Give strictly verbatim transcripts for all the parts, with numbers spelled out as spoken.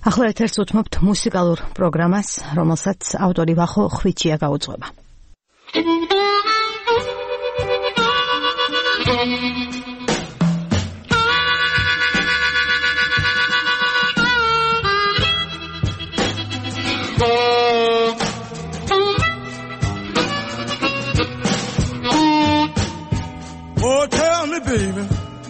ახლა ეთერს უთმობთ მუსიკალურ პროგრამას, რომელსაც ავტორი ვახო ხვიჩია გაუძღვება. Oh, tell me, baby,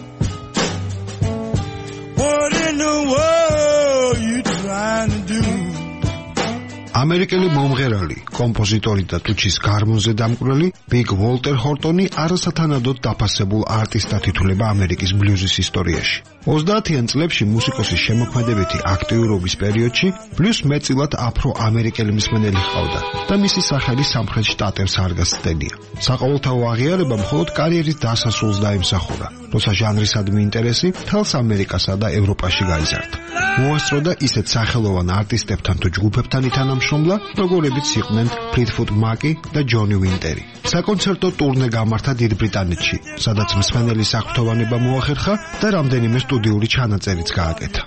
what in the world you trying to do? ამერიკელი მომღერალი, კომპოზიტორი და ტუჩის გარმონზე დამკვირველი ბიგ ვოლტერ ჰორტონი არასათანადოდ დაფასებულ არტისტად ითვლება ამერიკის ბლუზის ისტორიაში. ოცდაათიან წლებში მუსიკოსის შემოქმედებითი აქტიურობის პერიოდში ბლუზ მეტწილად აფრო-ამერიკელი მსმენელი ჰყავდა და მისი სახელი სამხრეთ შტატებს არ გასცდენია. საყოველთაო აღიარება მხოლოდ კარიერის დასასრულს დაიმსახურა, როცა ჟანრისადმი ინტერესი მთელს ამერიკასა და ევროპაში გაიზარდა. მოასწროდა ისეთ სახელოვან არტისტებთან თუ ჯგუფებთან ითანამშრომლა, როგორებიც იყვნენ ფლიტვუდ მაკი და ჯონი ვინტერი. საკონცერტო ტურნე გამართა დიდ ბრიტანეთში, სადაც მსმენელის აღფრთოვანება მოახერხა და რამდენიმე სტუდიური ჩანაწერიც გააკეთა.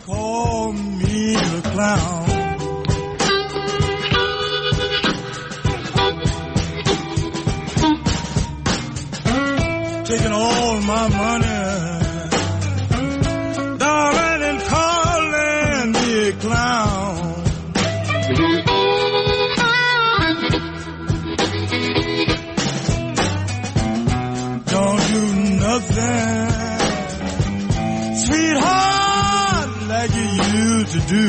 Taking all my money, darling, and calling me a clown. Don't do nothing, sweetheart, like you used to do.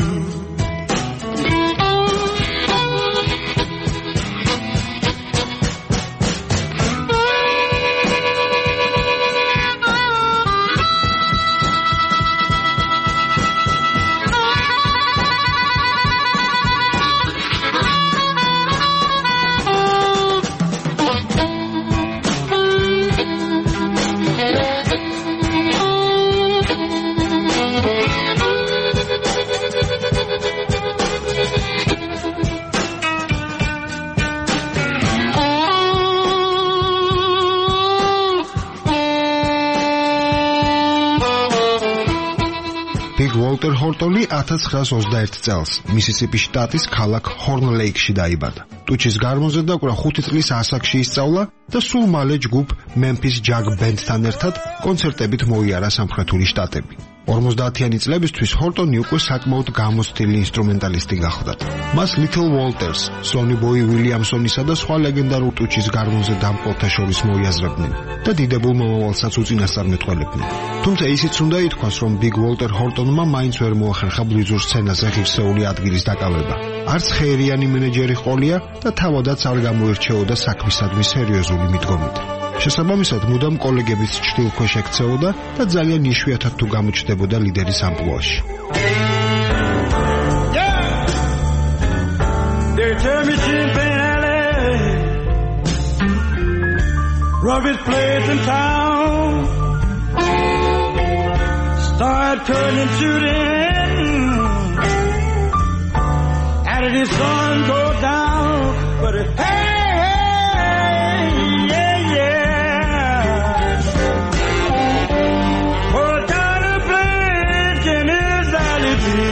ვოლტერ ჰორტონი ათას ცხრაას ოცდაერთი წელს მისისიპის შტატის ქალაქ ჰორნ-ლეიქში დაიბადა. ტუჩის გარმონზე დაკვრა ხუთი წლის ასაკში ისწავლა და სულ მალე ჯგუფ მემფის ჯაგ ბენდთან ერთად კონცერტებით მოიარა სამხრეთული შტატები. ორმოცდაათიანი წლებისთვის ჰორტონი უკვე საკმაოდ გამოცდილი ინსტრუმენტალისტი გახლდათ. მას ლითლ უოლტერს, სონი ბოი უილიამსონისა და სხვა ლეგენდარულ ტუჩის გარმონზე დამპყრობთა შორის მოიაზრებდნენ და დიდებულ მომავალსაც უწინასწარმეტყველებდნენ. თუმცა ისიც უნდა ითქვას, რომ ბიგ ვოლტერ ჰორტონმა მაინც ვერ მოახერხა ბლუზურ სცენაზე ღირსეული ადგილის დაკავება. არც ხეირიანი მენეჯერი ჰყოლია და თავადაც არ გამოირჩეოდა საქმისადმი სერიოზული მიდგომით. შესაბამისად, მუდამ კოლეგების ჩრდილქვეშ ექცეოდა და ძალიან იშვიათად თუ გამოჩნდებოდა ლიდერის ამპლუაში. Robbie's place in town, start cutting and shooting, how did his sun go down? But it, hey, hey, yeah, yeah, what kind of place can his alley be?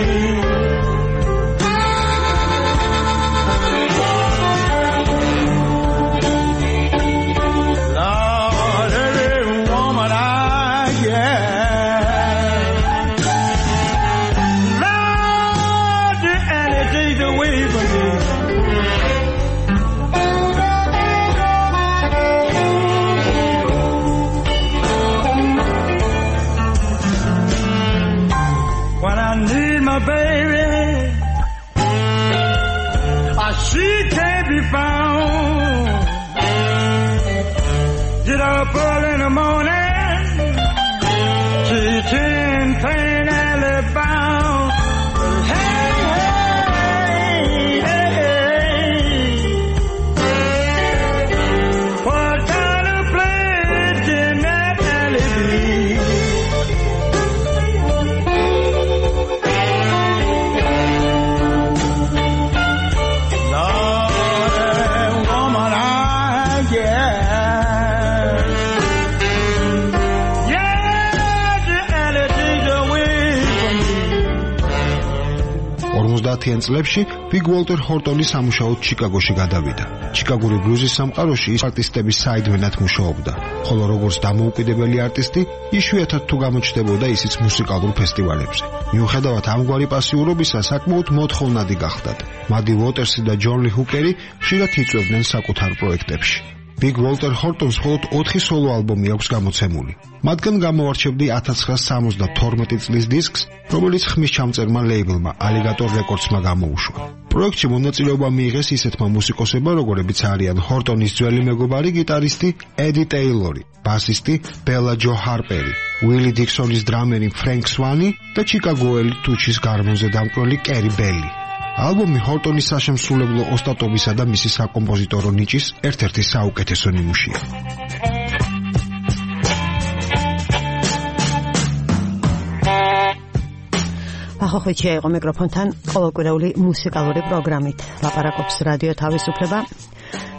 Baby, ah, she can't be found. Get up early in the morning, she's in plain alley bound. Hey, hey, hey, hey, what kind of place can that alley be? ორმოცდაათიან წლებში ბიგ უოლტერ ჰორტონი სამუშაოდ ჩიკაგოში გადავიდა. ჩიკაგური ბლუზის სამყაროში ის არტისტების საიდმენად მუშაობდა, ხოლო როგორც დამოუკიდებელი არტისტი, იშვიათად თუ გამოჩნდებოდა ისიც მუსიკალურ ფესტივალებზე. მიუხედავად ამგვარი პასიურობისა, საკმაოდ მოთხოვნადი გახდათ. მადი უოტერსი და ჯონ ლი ჰუკერი ხშირად იწვევდნენ საკუთარ პროექტებში. ბიგ უოლტერ ჰორტონს მხოლოდ ოთხი სოლო ალბომი აქვს გამოცემული. მათგან გამოვარჩევდი ათას ცხრაასა სამოცდათორმეტი წლის დისკს, რომელიც ხმის ჩამწერმა ლეიბლმა ალიგატორ რეკორდსმა გამოუშვა. პროექტში მონაწილეობა მიიღეს ისეთმა მუსიკოსებმა, როგორებიც არიან ჰორტონის ძველი მეგობარი გიტარისტი ედი ტეილორი, ბასისტი ბელა ჯო ჰარპერი, უილი დიქსონის დრამერი ფრენკ სვანი და ჩიკაგოელი ტუჩის გარმონზე დამკვრელი კერი ბელი. ალბომი ჰორტონის საშემსრულებლო ოსტატობისა და მისი საკომპოზიტორო ნიჭის ერთ-ერთი საუკეთესო ნიმუშია. ახოხიჩია იყო მიკროფონთან ყოველკვირეული მუსიკალური პროგრამით. ლაპარაკობს რადიო თავისუფლება.